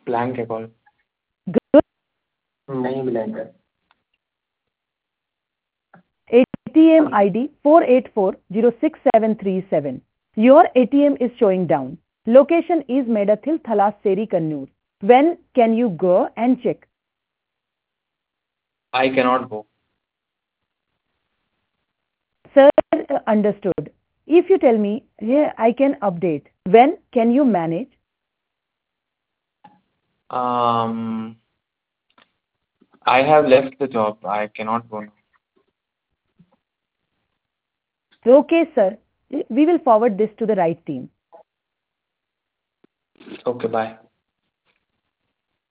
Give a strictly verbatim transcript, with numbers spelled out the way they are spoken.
Blank है call. Good. नहीं blank है। A T M I D four eight four zero six seven three seven. Your A T M is showing down. Location is Medathil Thalassery, Kannur. When can you go and check? I cannot go. Sir, uh, understood. If you tell me, here I can update. When can you manage? Um, I have left the job. I cannot go now. Okay, sir. We will forward this to the right team. Okay, bye.